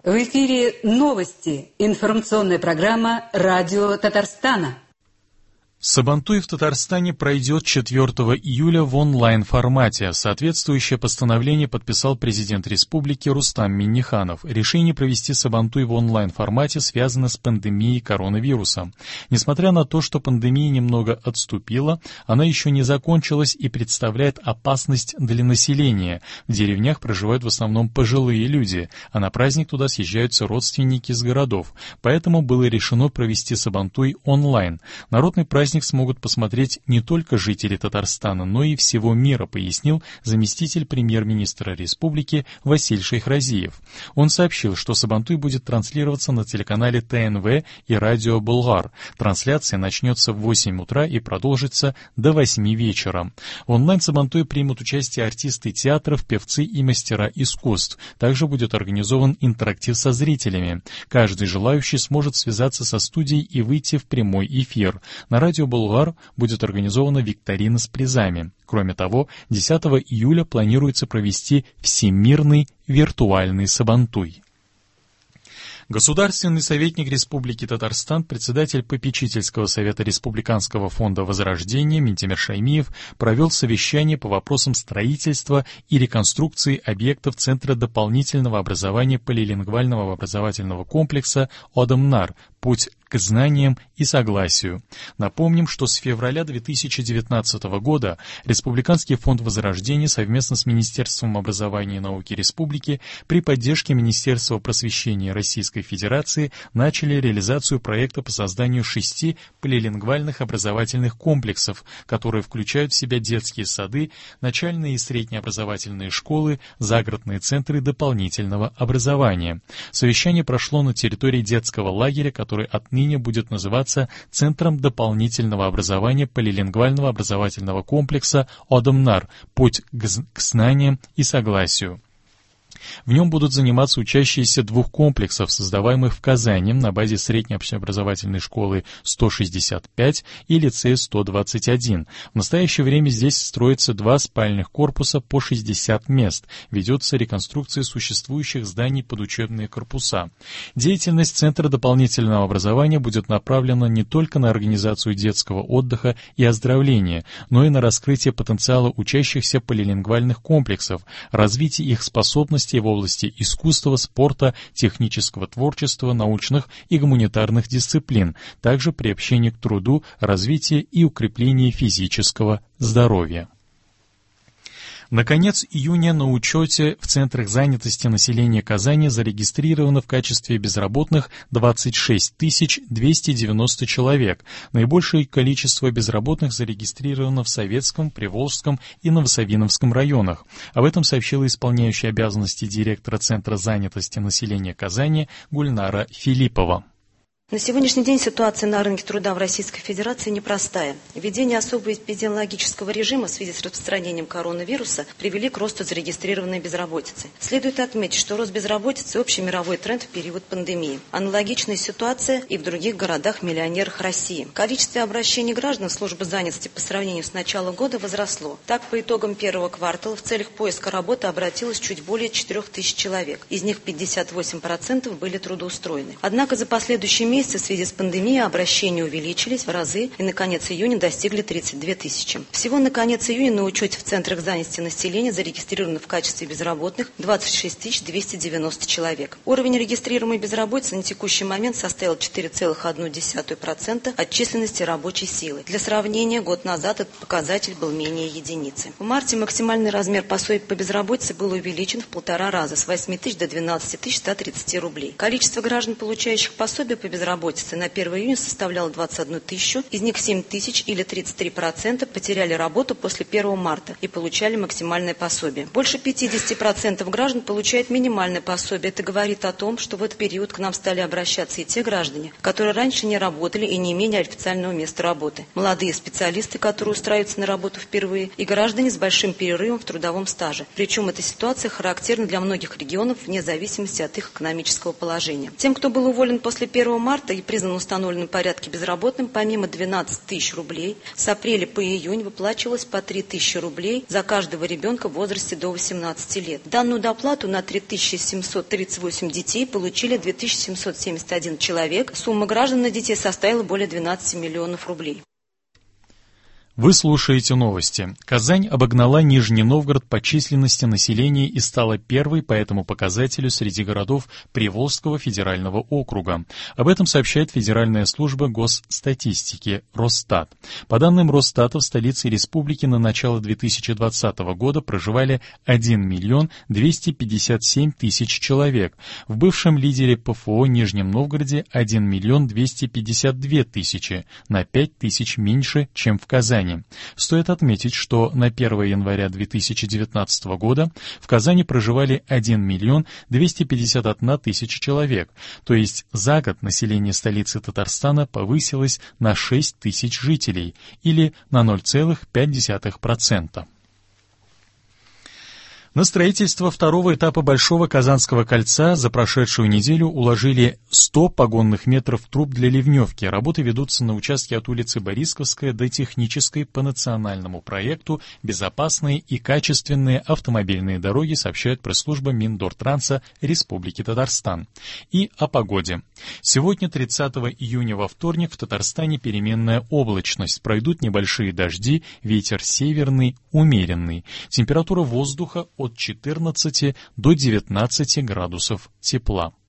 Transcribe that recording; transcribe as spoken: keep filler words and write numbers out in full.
В эфире новости. Информационная программа «Радио Татарстана». Сабантуй в Татарстане пройдет четвёртого июля в онлайн-формате. Соответствующее постановление подписал президент республики Рустам Минниханов. Решение провести Сабантуй в онлайн-формате связано с пандемией коронавируса. Несмотря на то, что пандемия немного отступила, она еще не закончилась и представляет опасность для населения. В деревнях проживают в основном пожилые люди, а на праздник туда съезжаются родственники из городов. Поэтому было решено провести Сабантуй онлайн. Народный праздник смогут посмотреть не только жители Татарстана, но и всего мира, пояснил заместитель премьер-министра республики Василь Шейхразиев. Он сообщил, что Сабантуй будет транслироваться на телеканале Тэ Эн Вэ и радио Болгар. Трансляция начнется в восемь утра и продолжится до восьми вечера. В онлайн-Сабантуе примут участие артисты театров, певцы и мастера искусств. Также будет организован интерактив со зрителями. Каждый желающий сможет связаться со студией и выйти в прямой эфир. На радио Болгар будет организована викторина с призами. Кроме того, десятого июля планируется провести всемирный виртуальный Сабантуй. Государственный советник Республики Татарстан, председатель попечительского совета Республиканского фонда Возрождения Минтимер Шаймиев провел совещание по вопросам строительства и реконструкции объектов Центра дополнительного образования полилингвального образовательного комплекса «Одамнар. Путь к знаниям и согласию». Напомним, что с февраля две тысячи девятнадцатого года Республиканский фонд Возрождения совместно с Министерством образования и науки Республики при поддержке Министерства просвещения Российской Федерации начали реализацию проекта по созданию шести полилингвальных образовательных комплексов, которые включают в себя детские сады, начальные и среднеобразовательные школы, загородные центры дополнительного образования. Совещание прошло на территории детского лагеря, который отныне будет называться Центром дополнительного образования полилингвального образовательного комплекса «Одамнар. Путь к знаниям и согласию». В нем будут заниматься учащиеся двух комплексов, создаваемых в Казани на базе средней общеобразовательной школы сто шестьдесят пять и лицея сто двадцать один. В настоящее время здесь строятся два спальных корпуса по шестьдесят мест. Ведется реконструкция существующих зданий под учебные корпуса. Деятельность Центра дополнительного образования будет направлена не только на организацию детского отдыха и оздоровления, но и на раскрытие потенциала учащихся полилингвальных комплексов, развитие их способностей в области искусства, спорта, технического творчества, научных и гуманитарных дисциплин, также приобщение к труду, развитие и укрепление физического здоровья. На конец июня на учете в центрах занятости населения Казани зарегистрировано в качестве безработных двадцать шесть тысяч двести девяносто человек. Наибольшее количество безработных зарегистрировано в Советском, Приволжском и Новосавиновском районах. Об этом сообщила исполняющая обязанности директора Центра занятости населения Казани Гульнара Филиппова. На сегодняшний день ситуация на рынке труда в Российской Федерации непростая. Введение особого эпидемиологического режима в связи с распространением коронавируса привели к росту зарегистрированной безработицы. Следует отметить, что рост безработицы – общий мировой тренд в период пандемии. Аналогичная ситуация и в других городах-миллионерах России. Количество обращений граждан в службу занятости по сравнению с началом года возросло. Так, по итогам первого квартала в целях поиска работы обратилось чуть более четырех тысяч человек. Из них пятьдесят восемь процентов были трудоустроены. Однако за последующие месяцы в связи с пандемией обращения увеличились в разы и на конец июня достигли тридцать две тысячи. Всего на конец июня на учете в центрах занятости населения зарегистрировано в качестве безработных двадцать шесть тысяч двести девяносто человек. Уровень регистрируемой безработицы на текущий момент составил четыре целых одна десятая процента от численности рабочей силы. Для сравнения, год назад этот показатель был менее единицы. В марте максимальный размер пособий по безработице был увеличен в полтора раза с восьми тысяч до двенадцати тысяч ста тридцати рублей. Количество граждан, получающих пособие по безработице, Безработица на первое июня составляла двадцать одну тысячу, из них семь тысяч или тридцать три процента потеряли работу после первого марта и получали максимальное пособие. Больше пятьдесят процентов граждан получают минимальное пособие. Это говорит о том, что в этот период к нам стали обращаться и те граждане, которые раньше не работали и не имели официального места работы, молодые специалисты, которые устраиваются на работу впервые, и граждане с большим перерывом в трудовом стаже. Причем эта ситуация характерна для многих регионов вне зависимости от их экономического положения. Тем, кто был уволен после первого марта, марта и признан в установленном порядке безработным помимо двенадцати тысяч рублей, с апреля по июнь выплачивалось по три тысячи рублей за каждого ребенка в возрасте до восемнадцати лет. Данную доплату на три тысячи семьсот тридцать восемь детей получили две тысячи семьсот семьдесят один человек. Сумма граждан на детей составила более двенадцати миллионов рублей. Вы слушаете новости. Казань обогнала Нижний Новгород по численности населения и стала первой по этому показателю среди городов Приволжского федерального округа. Об этом сообщает Федеральная служба госстатистики Росстат. По данным Росстата, в столице республики на начало две тысячи двадцатого года проживали один миллион двести пятьдесят семь тысяч человек. В бывшем лидере ПФО Нижнем Новгороде один миллион двести пятьдесят две тысячи, на пять тысяч меньше, чем в Казани. Стоит отметить, что на первое января две тысячи девятнадцатого года в Казани проживали один миллион двести пятьдесят одна тысяча человек, то есть за год население столицы Татарстана повысилось на шесть тысяч жителей, или на ноль целых пять десятых процента. На строительство второго этапа Большого Казанского кольца за прошедшую неделю уложили сто погонных метров труб для ливневки. Работы ведутся на участке от улицы Борисковская до Технической по национальному проекту «Безопасные и качественные автомобильные дороги», сообщает пресс-служба Миндортранса Республики Татарстан. И о погоде. Сегодня, тридцатого июня, во вторник, в Татарстане переменная облачность. Пройдут небольшие дожди, ветер северный, умеренный. Температура воздуха от четырнадцати до девятнадцати градусов тепла.